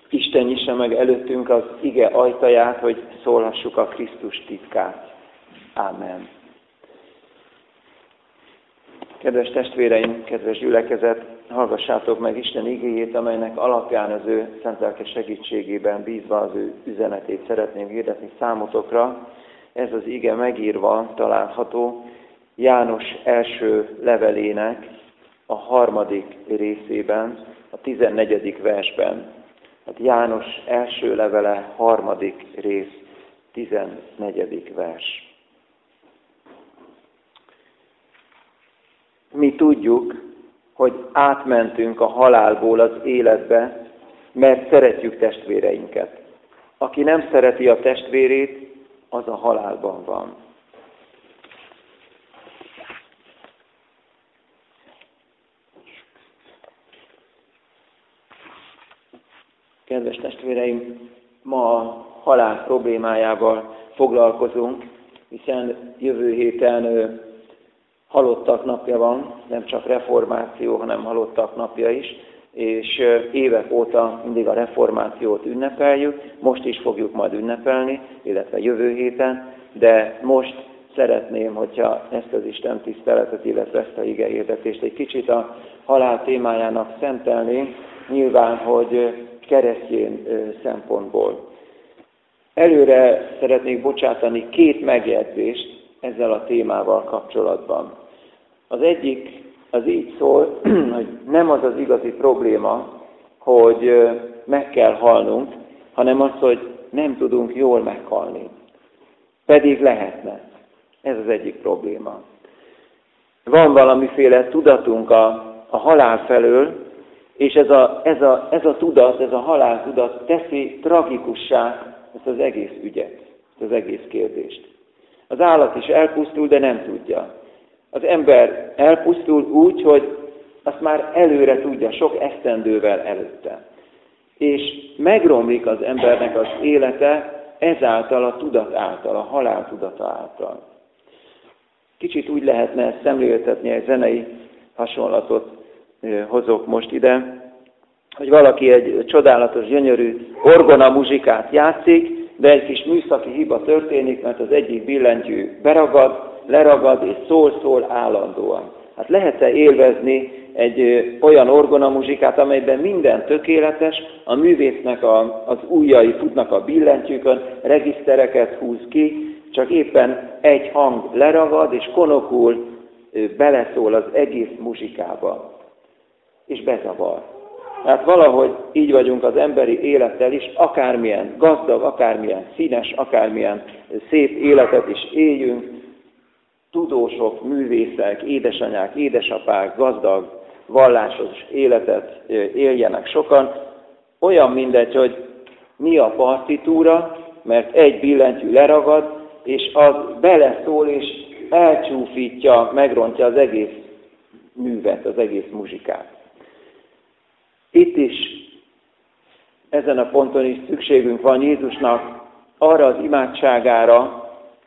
Isten nyissa meg előttünk az ige ajtaját, hogy szólhassuk a Krisztus titkát. Ámen. Kedves testvéreim, kedves gyülekezet, hallgassátok meg Isten igéjét, amelynek alapján az ő szent lelke segítségében bízva az ő üzenetét szeretném hirdetni számotokra. Ez az ige megírva található János első levelének a 3. részében, a 14. versben. Hát János első levele, 3. rész, 14. vers. Mi tudjuk, hogy átmentünk a halálból az életbe, mert szeretjük testvéreinket. Aki nem szereti a testvérét, az a halálban van. Kedves testvéreim, ma a halál problémájával foglalkozunk, hiszen jövő héten halottak napja van, nem csak reformáció, hanem halottak napja is, és évek óta mindig a reformációt ünnepeljük, most is fogjuk majd ünnepelni, illetve jövő héten, de most szeretném, hogyha ezt az Isten tiszteletet, illetve ezt a igehirdetést egy kicsit a halál témájának szentelnénk, nyilván, hogy keresztény szempontból. Előre szeretnék bocsátani 2 megjegyzést ezzel a témával kapcsolatban. Az egyik az így szól, hogy nem az az igazi probléma, hogy meg kell halnunk, hanem az, hogy nem tudunk jól meghalni. Pedig lehetne. Ez az egyik probléma. Van valamiféle tudatunk a halál felől, és ez a tudat, ez a haláltudat teszi tragikussá ezt az egész ügyet, ezt az egész kérdést. Az állat is elpusztul, de nem tudja. Az ember elpusztul úgy, hogy azt már előre tudja, sok esztendővel előtte. És megromlik az embernek az élete ezáltal a tudat által, a halál tudata által. Kicsit úgy lehetne ezt szemléltetni, egy zenei hasonlatot hozok most ide, hogy valaki egy csodálatos, gyönyörű orgona muzsikát játszik, de egy kis műszaki hiba történik, mert az egyik billentyű beragad, leragad és szól állandóan. Hát lehet-e élvezni egy olyan orgona muzsikát, amelyben minden tökéletes, a művésznek az ujjai futnak a billentyűkön, regisztereket húz ki, csak éppen egy hang leragad és konokul beleszól az egész muzsikába. És bezavar. Tehát valahogy így vagyunk az emberi élettel is, akármilyen gazdag, akármilyen színes, akármilyen szép életet is éljünk, tudósok, művészek, édesanyák, édesapák, gazdag, vallásos életet éljenek sokan, olyan mindegy, hogy mi a partitúra, mert egy billentyű leragad, és az beleszól, és elcsúfítja, megrontja az egész művet, az egész muzsikát. Itt is, ezen a ponton is szükségünk van Jézusnak arra az imádságára,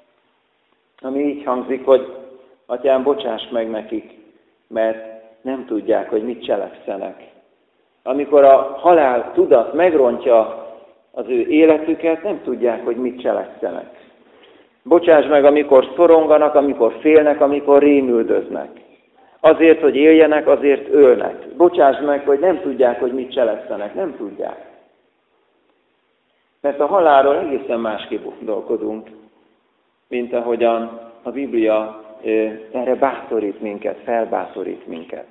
ami így hangzik, hogy Atyám, bocsáss meg nekik, mert nem tudják, hogy mit cselekszenek. Amikor a halál tudat megrontja az ő életüket, nem tudják, hogy mit cselekszenek. Bocsáss meg, amikor szoronganak, amikor félnek, amikor rémüldöznek. Azért, hogy éljenek, azért ölnek. Bocsáss meg, hogy nem tudják, hogy mit cselekszenek. Nem tudják. Mert a halálról egészen másképp gondolkodunk, mint ahogyan a Biblia erre bátorít minket, felbátorít minket.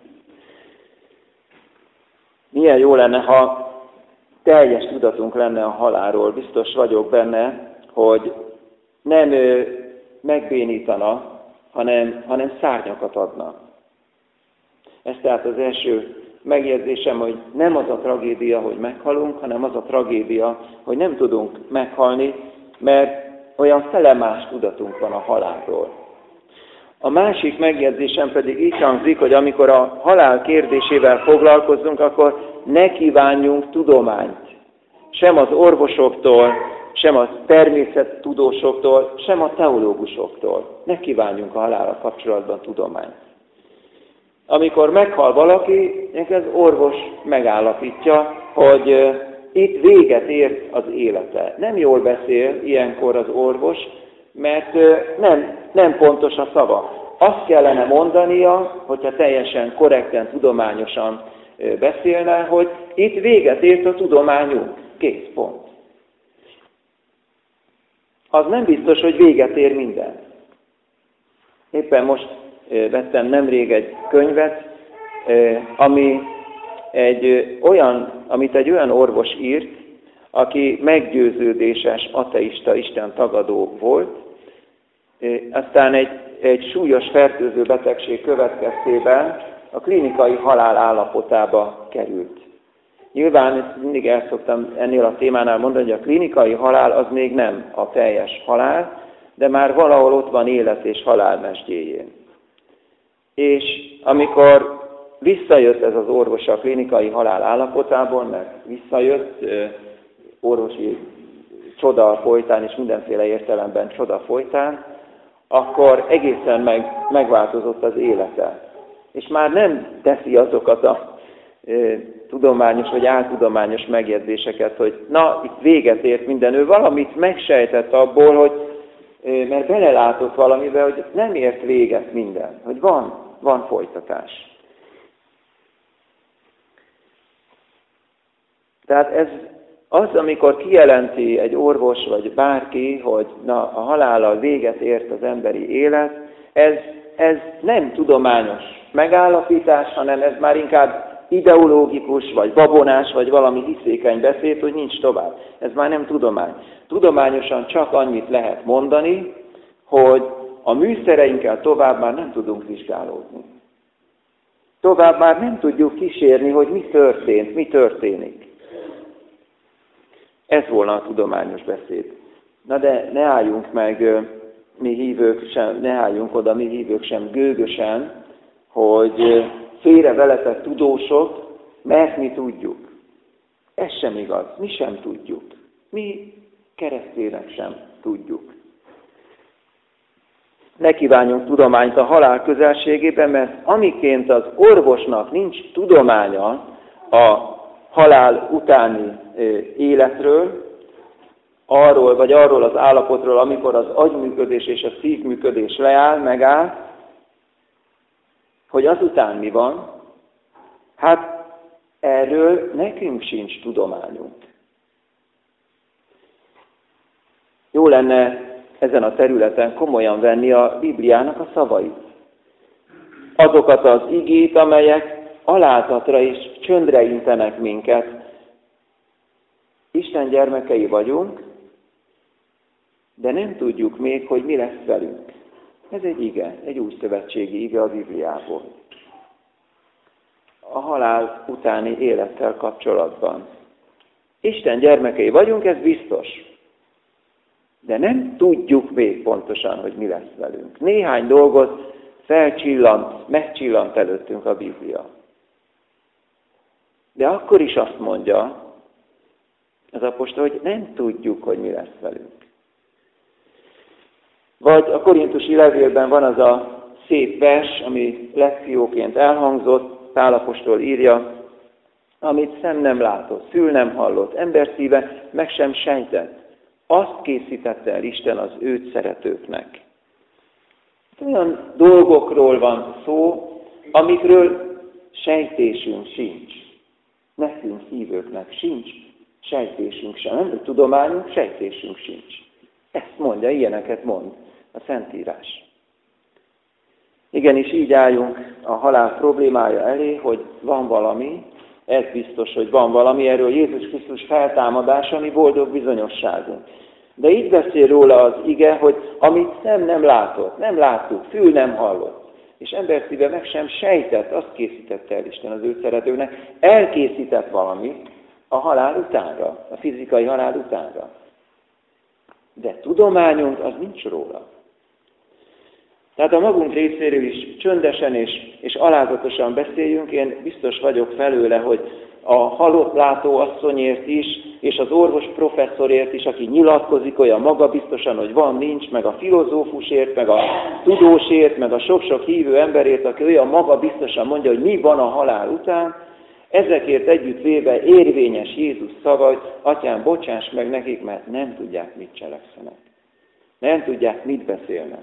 Milyen jó lenne, ha teljes tudatunk lenne a halálról. Biztos vagyok benne, hogy nem megbénítana, hanem szárnyakat adna. Ez tehát az első megjegyzésem, hogy nem az a tragédia, hogy meghalunk, hanem az a tragédia, hogy nem tudunk meghalni, mert olyan felemás tudatunk van a halálról. A másik megjegyzésem pedig így hangzik, hogy amikor a halál kérdésével foglalkozzunk, akkor ne kívánjunk tudományt. Sem az orvosoktól, sem a természettudósoktól, sem a teológusoktól. Ne kívánjunk a halállal kapcsolatban tudományt. Amikor meghal valaki, az orvos megállapítja, hogy itt véget ért az élete. Nem jól beszél ilyenkor az orvos, mert nem pontos a szava. Azt kellene mondania, hogyha teljesen korrekten, tudományosan beszélne, hogy itt véget ért a tudományunk. Kész, pont. Az nem biztos, hogy véget ér minden. Éppen most vettem nemrég egy könyvet, amit egy olyan orvos írt, aki meggyőződéses, ateista, Isten tagadó volt. Aztán egy súlyos fertőző betegség következtében a klinikai halál állapotába került. Nyilván ezt mindig el szoktam ennél a témánál mondani, hogy a klinikai halál az még nem a teljes halál, de már valahol ott van élet és halál mesdjéjén. És amikor visszajött ez az orvos a klinikai halál állapotából, mert visszajött orvosi csoda folytán és mindenféle értelemben csoda folytán, akkor egészen megváltozott az élete. És már nem teszi azokat a tudományos vagy áltudományos megjegyzéseket, hogy na, itt véget ért minden. Ő valamit megsejtett abból, hogy mert belelátott valamibe, hogy nem ért véget minden, hogy van folytatás. Tehát ez az, amikor kijelenti egy orvos vagy bárki, hogy na, a halállal véget ért az emberi élet, ez nem tudományos megállapítás, hanem ez már inkább ideológikus, vagy babonás, vagy valami hiszékeny beszéd, hogy nincs tovább. Ez már nem tudomány. Tudományosan csak annyit lehet mondani, hogy a műszereinkkel tovább már nem tudunk vizsgálódni. Tovább már nem tudjuk kísérni, hogy mi történt, mi történik. Ez volna a tudományos beszéd. Na de ne álljunk meg mi hívők sem, ne álljunk oda mi hívők sem gőgösen, hogy félreveletett tudósok, mert mi tudjuk. Ez sem igaz, mi sem tudjuk. Mi keresztények sem tudjuk. Ne kívánjunk tudományt a halál közelségében, mert amiként az orvosnak nincs tudománya a halál utáni életről, arról az állapotról, amikor az agyműködés és a szívműködés megáll, hogy azután mi van, hát erről nekünk sincs tudományunk. Jó lenne ezen a területen komolyan venni a Bibliának a szavait. Azokat az igét, amelyek alázatra és csöndre intenek minket. Isten gyermekei vagyunk, de nem tudjuk még, hogy mi lesz velünk. Ez egy ige, egy új szövetségi ige a Bibliából. A halál utáni élettel kapcsolatban. Isten gyermekei vagyunk, ez biztos. De nem tudjuk még pontosan, hogy mi lesz velünk. Néhány dolgot megcsillant előttünk a Biblia. De akkor is azt mondja az apostol, hogy nem tudjuk, hogy mi lesz velünk. Vagy a korintusi levélben van az a szép vers, ami lekcióként elhangzott, Pál apostol írja, amit szem nem látott, fül nem hallott, ember szíve meg sem sejtett. Azt készítette el Isten az őt szeretőknek. Olyan dolgokról van szó, amikről sejtésünk sincs. Nekünk hívőknek sincs sejtésünk sem. Nem tudományunk, sejtésünk sincs. Ezt mondja, ilyeneket mond a Szentírás. Igenis így álljunk a halál problémája elé, hogy van valami, ez biztos, hogy van valami, erről Jézus Krisztus feltámadása, mi boldog bizonyosságunk. De így beszél róla az ige, hogy amit szem nem látott, nem láttuk, fül nem hallott, és ember szíve meg sem sejtett, azt készítette el Isten az ő szeretőnek, elkészített valamit a halál utánra, a fizikai halál utánra. De tudományunk az nincs róla. Tehát a magunk részéről is csöndesen és alázatosan beszéljünk, én biztos vagyok felőle, hogy a halottlátó asszonyért is, és az orvos professzorért is, aki nyilatkozik olyan magabiztosan, hogy van, nincs, meg a filozófusért, meg a tudósért, meg a sok-sok hívő emberért, aki olyan magabiztosan mondja, hogy mi van a halál után, Ezekért együtt véve érvényes Jézus szava, hogy Atyám, bocsáss meg nekik, mert nem tudják, mit cselekszenek. Nem tudják, mit beszélnek.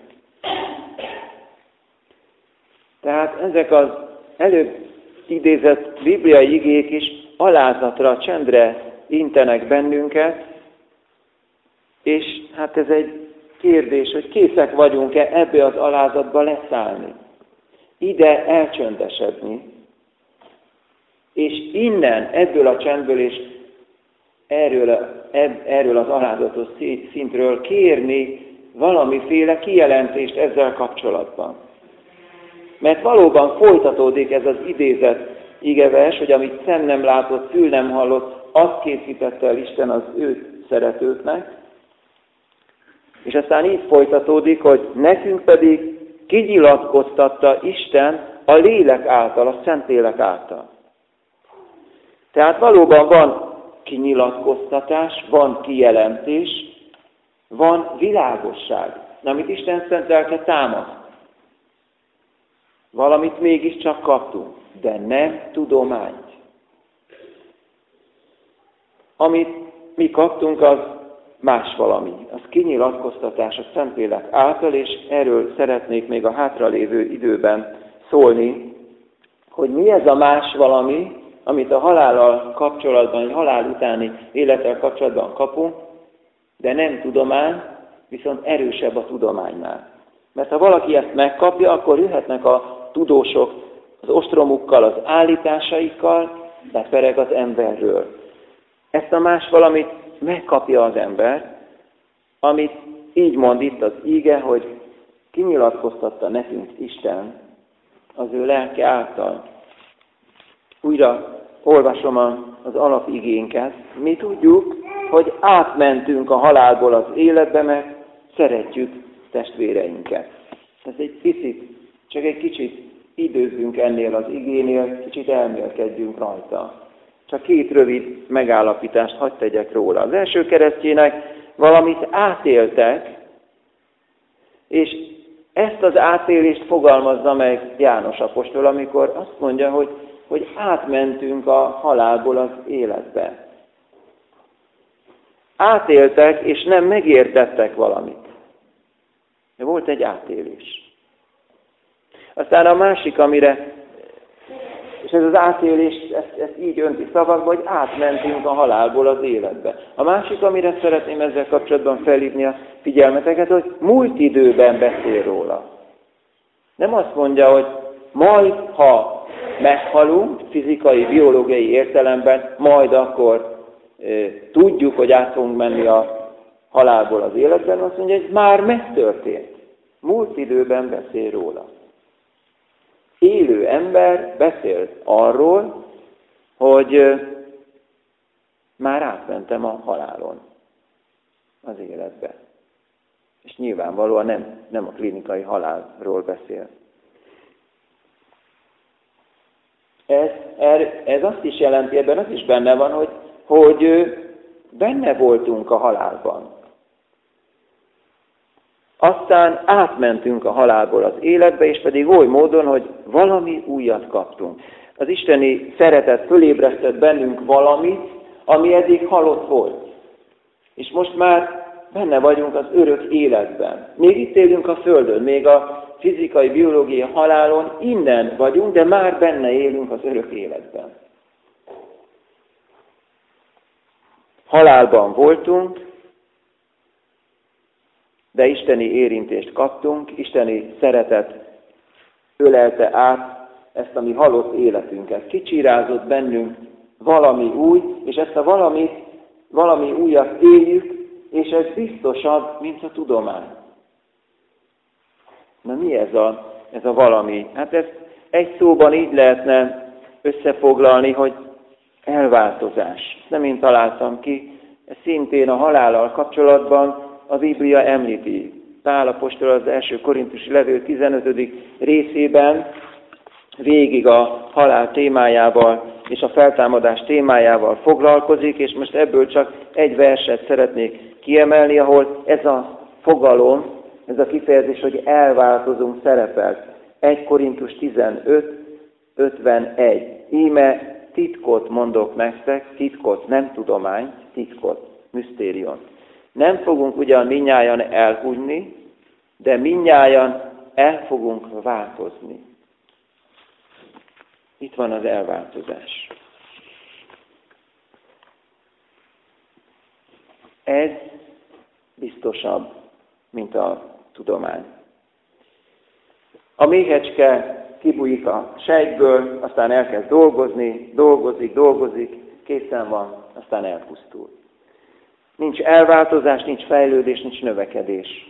Tehát ezek az előbb idézett bibliai igék is alázatra, csendre intenek bennünket, és hát ez egy kérdés, hogy készek vagyunk-e ebbe az alázatba leszállni, ide elcsöndesedni, és innen, ebből a csendből és erről az alázatos szintről kérni valamiféle kijelentést ezzel kapcsolatban. Mert valóban folytatódik ez az idézett igevers, hogy amit szem nem látott, fül nem hallott, azt készítette el Isten az ő szeretőknek, és aztán így folytatódik, hogy nekünk pedig kinyilatkoztatta Isten a lélek által, a Szentlélek által. Tehát valóban van kinyilatkoztatás, van kijelentés, van világosság, amit Isten szent lelke támaszt. Valamit mégiscsak kaptunk, de nem tudományt. Amit mi kaptunk, az más valami. Az kinyilatkoztatás a Szentlélek által, és erről szeretnék még a hátralévő időben szólni, hogy mi ez a más valami, amit a halállal kapcsolatban, a halál utáni élettel kapcsolatban kapunk, de nem tudomány, viszont erősebb a tudománynál. Mert ha valaki ezt megkapja, akkor jöhetnek a tudósok az ostromukkal, az állításaikkal, lepereg az emberről. Ezt a más valamit megkapja az ember, amit így mond itt az íge, hogy kinyilatkoztatta nekünk Isten az ő lelke által. Újra olvasom az alapigénket. Mi tudjuk, hogy átmentünk a halálból az életbe, mert szeretjük testvéreinket. Ez egy picit, csak egy kicsit időzzünk ennél az igénél, kicsit elmélkedjünk rajta. Csak két rövid megállapítást hadd tegyek róla. Az első keresztjének valamit átéltek, és ezt az átélést fogalmazza meg János apostol, amikor azt mondja, hogy átmentünk a halálból az életbe. Átéltek, és nem megértettek valamit. De volt egy átélés. Aztán a másik, amire, és ez az átélés, ezt így önti szavakba, hogy átmentünk a halálból az életbe. A másik, amire szeretném ezzel kapcsolatban felhívni a figyelmeteket, hogy múlt időben beszél róla. Nem azt mondja, hogy majd, ha meghalunk, fizikai, biológiai értelemben, majd akkor tudjuk, hogy át fogunk menni a halálból az életben, azt mondja, hogy már megtörtént. Múlt időben beszél róla. Élő ember beszél arról, hogy már átmentem a halálon az életbe. És nyilvánvalóan nem a klinikai halálról beszél. Ez azt is jelenti, ebben az is benne van, hogy benne voltunk a halálban. Aztán átmentünk a halálból az életbe, és pedig oly módon, hogy valami újat kaptunk. Az isteni szeretet fölébresztett bennünk valamit, ami eddig halott volt. És most már benne vagyunk az örök életben. Még itt élünk a Földön, még a fizikai, biológiai halálon innen vagyunk, de már benne élünk az örök életben. Halálban voltunk, de isteni érintést kaptunk, isteni szeretet ölelte át ezt a mi halott életünket. Kicsirázott bennünk valami új, és ezt a valami újat éljük, és ez biztosabb, mint a tudomány. Na mi ez a valami? Hát ezt egy szóban így lehetne összefoglalni, hogy elváltozás. Nem én találtam ki, ez szintén a halállal kapcsolatban a Biblia említi. Pál apostol az első korintusi levél 15. részében végig a halál témájával és a feltámadás témájával foglalkozik, és most ebből csak egy verset szeretnék kiemelni, ahol ez a fogalom, ez a kifejezés, hogy elváltozunk szerepel. 1 Korintus 15, 51. Íme titkot mondok nektek, titkot, nem tudományt, titkot, misztérion. Nem fogunk ugyan mindnyájan elhunyni, de mindnyájan el fogunk változni. Itt van az elváltozás. Ez biztosabb, mint a tudomány. A méhecske kibújik a sejtből, aztán elkezd dolgozni, dolgozik, készen van, aztán elpusztul. Nincs elváltozás, nincs fejlődés, nincs növekedés.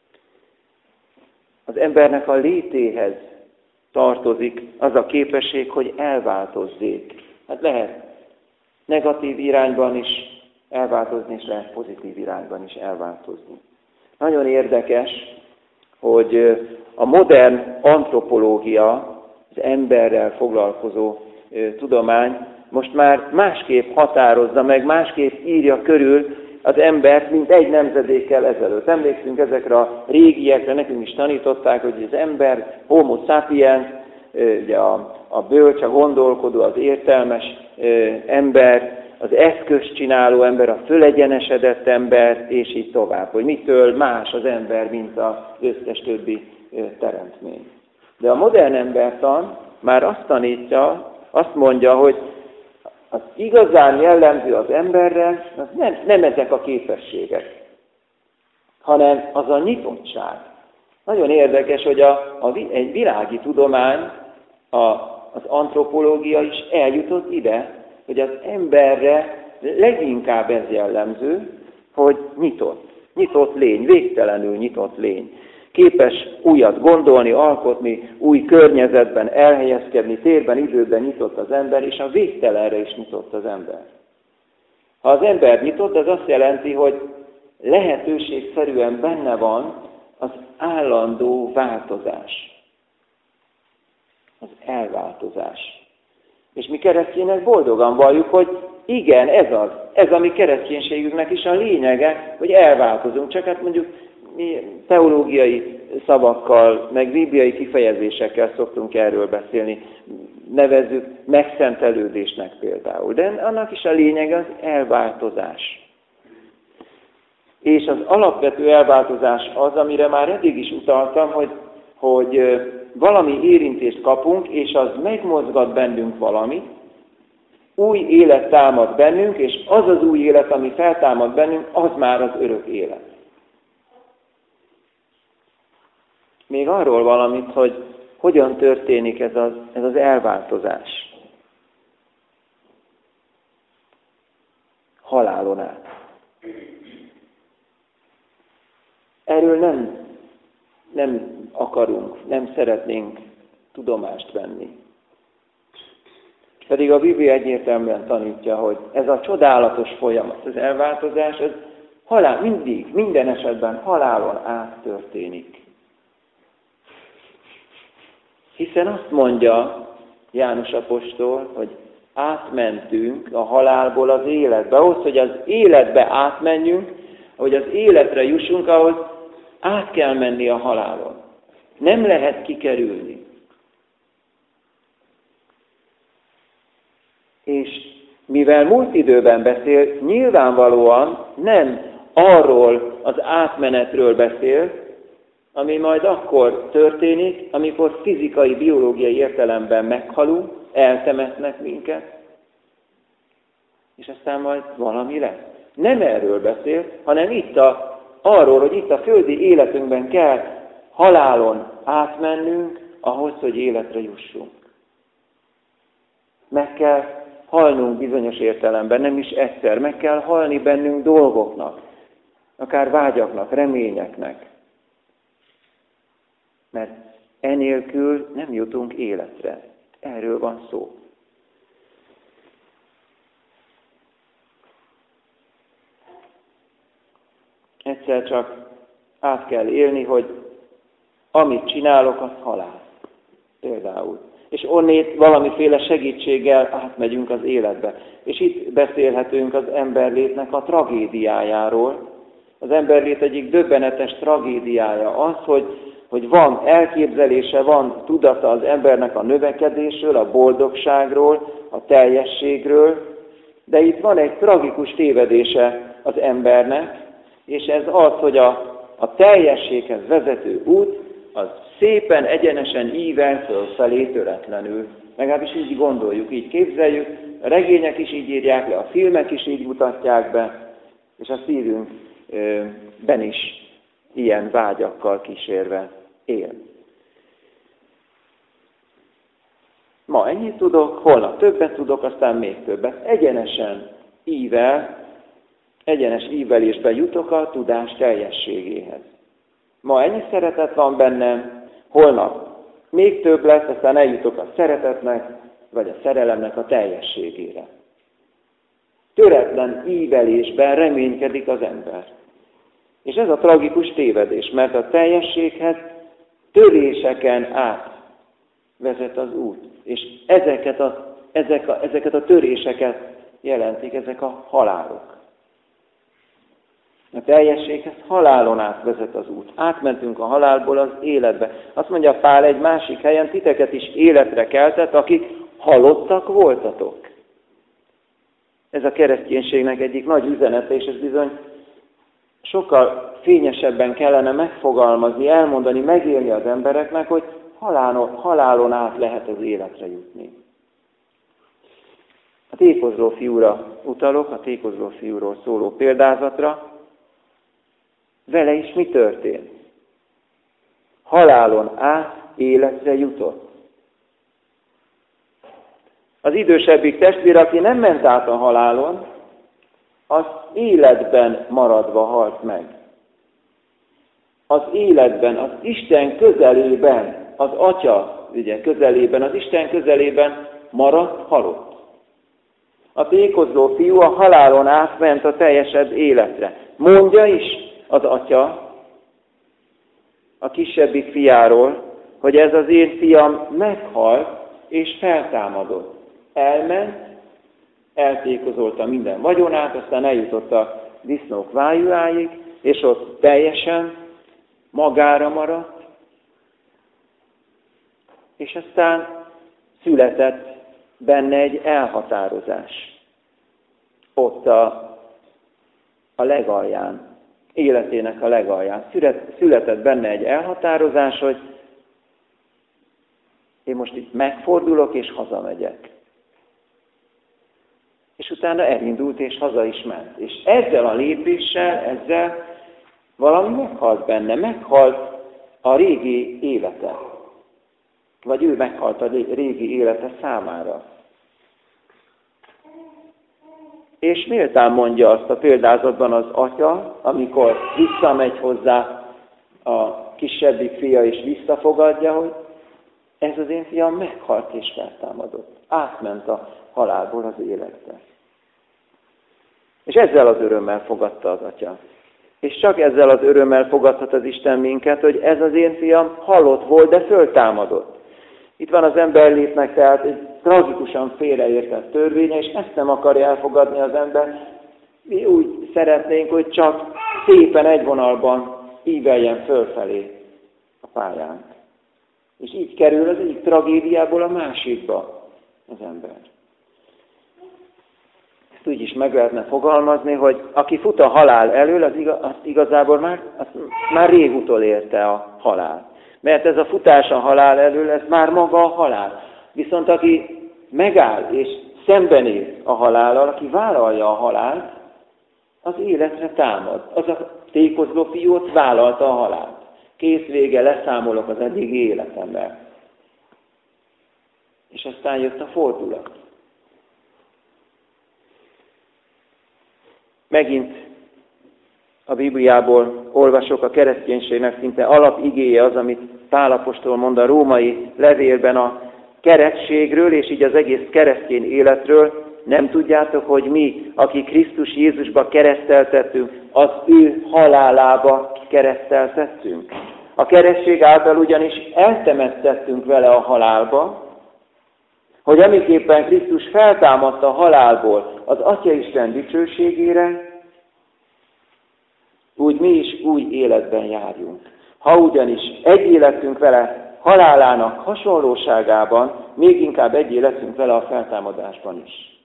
Az embernek a létéhez tartozik az a képesség, hogy elváltozzék. Hát lehet negatív irányban is elváltozni, és lehet pozitív irányban is elváltozni. Nagyon érdekes, hogy a modern antropológia, az emberrel foglalkozó tudomány most már másképp határozza meg, másképp írja körül az embert, mint egy nemzedékkel ezelőtt. Emlékszünk ezekre a régiekre, nekünk is tanították, hogy az ember, homo sapiens, ugye a bölcs, a gondolkodó, az értelmes ember, az eszközt csináló ember, a fölegyenesedett ember, és így tovább, hogy mitől más az ember, mint az összes többi teremtmény. De a modern embertan már azt tanítja, azt mondja, hogy az igazán jellemző az emberre, az nem ezek a képességek, hanem az a nyitottság. Nagyon érdekes, hogy egy világi tudomány, az antropológia is eljutott ide, hogy az emberre leginkább ez jellemző, hogy nyitott lény, végtelenül nyitott lény. Képes újat gondolni, alkotni, új környezetben elhelyezkedni, térben, időben nyitott az ember, és a végtelenre is nyitott az ember. Ha az ember nyitott, az azt jelenti, hogy lehetőségszerűen benne van az állandó változás, az elváltozás. És mi keresztények boldogan valljuk, hogy igen, ez a mi kereszténységünknek is a lényege, hogy elváltozunk. Csak hát mondjuk mi teológiai szavakkal, meg bibliai kifejezésekkel szoktunk erről beszélni. Nevezzük megszentelődésnek például. De annak is a lényege az elváltozás. És az alapvető elváltozás az, amire már eddig is utaltam, hogy valami érintést kapunk, és az megmozgat bennünk valamit, új élet támad bennünk, és az az új élet, ami feltámad bennünk, az már az örök élet. Még arról valamit, hogy hogyan történik ez az elváltozás. Halálon át. Erről nem akarunk, nem szeretnénk tudomást venni. Pedig a Biblia egyértelműen tanítja, hogy ez a csodálatos folyamat, az elváltozás, ez minden esetben halálon át történik. Hiszen azt mondja János apostol, hogy átmentünk a halálból az életbe. Ahhoz, hogy az életbe átmenjünk, hogy az életre jussunk, ahhoz át kell menni a halálon. Nem lehet kikerülni. És mivel múlt időben beszél, nyilvánvalóan nem arról az átmenetről beszél, ami majd akkor történik, amikor fizikai, biológiai értelemben meghalunk, eltemetnek minket, és aztán majd valami lesz. Nem erről beszél, hanem arról, hogy itt a földi életünkben kell halálon átmennünk, ahhoz, hogy életre jussunk. Meg kell halnunk bizonyos értelemben, nem is egyszer, meg kell halni bennünk dolgoknak, akár vágyaknak, reményeknek. Mert enélkül nem jutunk életre. Erről van szó. Egyszer csak át kell élni, hogy amit csinálok, az halál. Például. És onnét valamiféle segítséggel átmegyünk az életbe. És itt beszélhetünk az emberlétnek a tragédiájáról. Az emberlét egyik döbbenetes tragédiája az, hogy van elképzelése, van tudata az embernek a növekedésről, a boldogságról, a teljességről, de itt van egy tragikus tévedése az embernek, és ez az, hogy a teljességhez vezető út, az szépen, egyenesen ível fölfelé töretlenül. Legalábbis így gondoljuk, így képzeljük, a regények is így írják le, a filmek is így mutatják be, és a szívünkben is ilyen vágyakkal kísérve él. Ma ennyit tudok, holnap többet tudok, aztán még többet. Egyenes ívelésben jutok a tudás teljességéhez. Ma ennyi szeretet van bennem, holnap még több lesz, aztán eljutok a szeretetnek, vagy a szerelemnek a teljességére. Töretlen ívelésben reménykedik az ember. És ez a tragikus tévedés, mert a teljességhez töréseken át vezet az út. És ezeket a töréseket jelentik, ezek a halálok. A teljességhez halálon át vezet az út. Átmentünk a halálból az életbe. Azt mondja Pál egy másik helyen, titeket is életre keltett, akik halottak voltatok. Ez a kereszténységnek egyik nagy üzenete, és ez bizony sokkal fényesebben kellene megfogalmazni, elmondani, megélni az embereknek, hogy halálon át lehet az életre jutni. A tékozló fiúra utalok, a tékozló fiúról szóló példázatra. Vele is mi történt? Halálon át életre jutott. Az idősebbik testvér, aki nem ment át a halálon, az életben maradva halt meg. Az életben, az Isten közelében, az Atya közelében, az Isten közelében maradt halott. A tékozló fiú a halálon átment a teljesebb életre. Mondja is az Atya a kisebbik fiáról, hogy ez az én fiam meghalt és feltámadott. Elment, eltékozolta minden vagyonát, aztán eljutott a disznók vájuáig, és ott teljesen magára maradt, és aztán született benne egy elhatározás. Ott a legalján, életének a legalján. Született benne egy elhatározás, hogy én most itt megfordulok és hazamegyek. És utána elindult és haza is ment. És ezzel a lépéssel, valami meghalt benne, meghalt a régi élete. Vagy ő meghalt a régi élete számára. És méltán mondja azt a példázatban az Atya, amikor visszamegy hozzá a kisebbik fia és visszafogadja, hogy ez az én fiam meghalt és feltámadott. Átment a halálból az életbe. És ezzel az örömmel fogadta az Atya. És csak ezzel az örömmel fogadhat az Isten minket, hogy ez az én fiam halott volt, de föltámadott. Itt van az emberlétnek tehát egy tragikusan félreértett törvénye, és ezt nem akarja elfogadni az ember. Mi úgy szeretnénk, hogy csak szépen egy vonalban íveljen fölfelé a pályánk. És így kerül az egyik tragédiából a másikba az ember. Ezt úgy is meg lehetne fogalmazni, hogy aki fut a halál elől, az igazából már régutól érte a halál. Mert ez a futás a halál elől, ez már maga a halál. Viszont aki megáll és szembenéz a halállal, aki vállalja a halált, az életre támad. Az a tékozló fiú ott vállalta a halált. Kész, vége, leszámolok az eddigi életemmel. És aztán jött a fordulat. Megint a Bibliából olvasok, a kereszténységnek szinte alapigéje az, amit Pál apostol mond a római levélben a keresztségről, és így az egész keresztény életről. Nem tudjátok, hogy mi, akik Krisztus Jézusba kereszteltettünk, az ő halálába kereszteltettünk. A keresztség által ugyanis eltemettettünk vele a halálba, hogy amiképpen Krisztus feltámadt a halálból az Atya Isten dicsőségére, úgy mi is új életben járjunk. Ha ugyanis egy életünk vele halálának hasonlóságában még inkább egyé leszünk vele a feltámadásban is.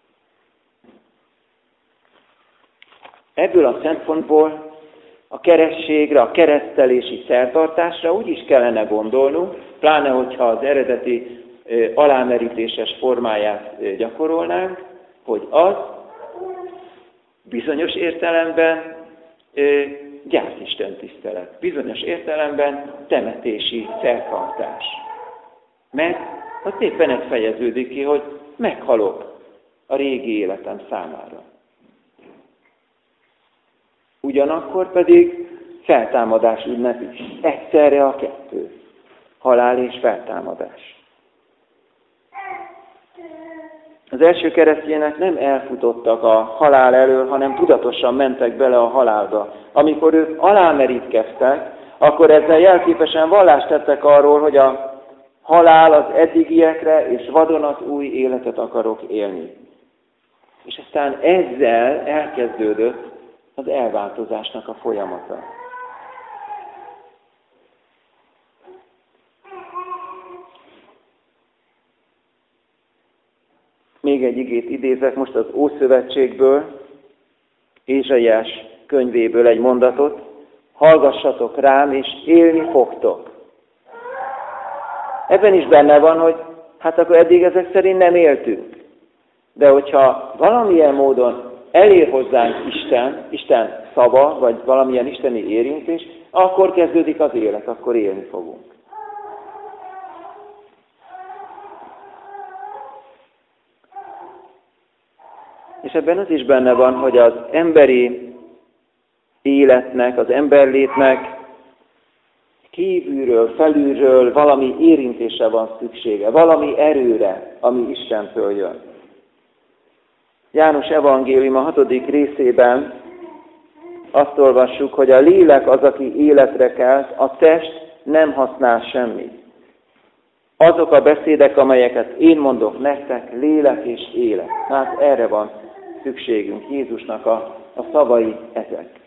Ebből a szempontból a kerességre, a keresztelési szertartásra úgy is kellene gondolnunk, pláne hogyha az eredeti alámerítéses formáját gyakorolnánk, hogy az bizonyos értelemben gyászisten tisztelet, bizonyos értelemben temetési szertartás. Mert az éppen ez fejeződik ki, hogy meghalok a régi életem számára. Ugyanakkor pedig feltámadás ünnep is. Egyszerre a kettő. Halál és feltámadás. Az első keresztények nem elfutottak a halál elől, hanem tudatosan mentek bele a halálba. Amikor ők alámerítkeztek, akkor ezzel jelképesen vallást tettek arról, hogy a halál az eddigiekre és vadonatúj életet akarok élni. És aztán ezzel elkezdődött az elváltozásnak a folyamata. Még egy igét idézek most az Ószövetségből, Ézsaiás könyvéből egy mondatot. Hallgassatok rám, és élni fogtok. Ebben is benne van, hogy hát akkor eddig ezek szerint nem éltünk. De hogyha valamilyen módon elér hozzánk Isten szava, vagy valamilyen isteni érintés, akkor kezdődik az élet, akkor élni fogunk. És ebben az is benne van, hogy az emberi életnek, az emberlétnek kívülről, felülről valami érintésre van szüksége, valami erőre, ami Istentől jön. János evangélium a 6. részében azt olvassuk, hogy a lélek az, aki életre kelt, a test nem használ semmit. Azok a beszédek, amelyeket én mondok nektek, lélek és élet. Hát erre van szükségünk. Jézusnak a szavai ezek.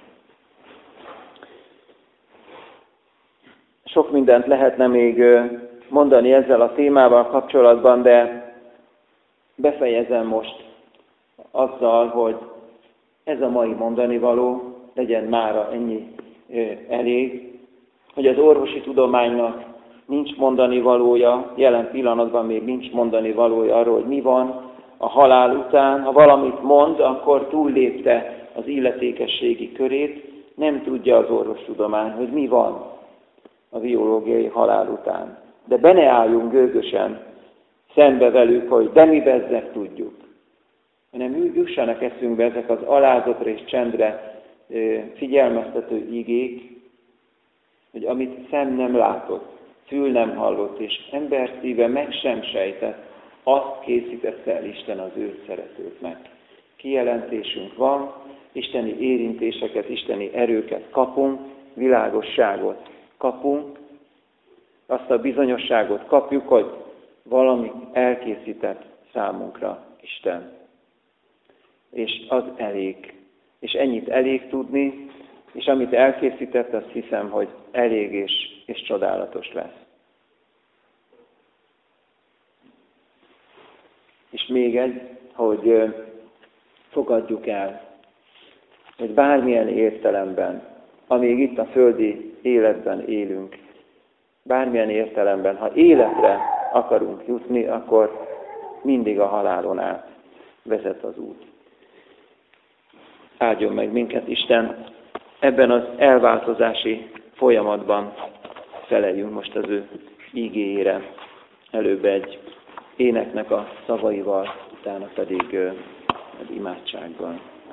Sok mindent lehetne még mondani ezzel a témával kapcsolatban, de befejezem most azzal, hogy ez a mai mondanivaló legyen mára ennyi elég, hogy az orvosi tudománynak nincs mondanivalója, jelen pillanatban még nincs mondanivalója arról, hogy mi van a halál után. Ha valamit mond, akkor túllépte az illetékességi körét, nem tudja az orvostudomány, hogy mi van a biológiai halál után. De be ne álljunk gőgösen szembe velük, hogy de mi bezzeg tudjuk. Hanem jussanak eszünkbe ezek az alázatra és csendre figyelmeztető igék, hogy amit szem nem látott, fül nem hallott, és ember szíve meg sem sejtett, azt készítette el Isten az ő szeretőknek. Kijelentésünk van, isteni érintéseket, isteni erőket kapunk, világosságot kapunk, azt a bizonyosságot kapjuk, hogy valami elkészített számunkra Isten. És az elég. És ennyit elég tudni, és amit elkészített, azt hiszem, hogy elég és csodálatos lesz. És még egy, hogy fogadjuk el, hogy bármilyen értelemben, amíg itt a földi életben élünk, bármilyen értelemben, ha életre akarunk jutni, akkor mindig a halálon át vezet az út. Áldjon meg minket Isten, ebben az elváltozási folyamatban feleljünk most az ő ígéjére. Előbb egy éneknek a szavaival, utána pedig egy imádsággal.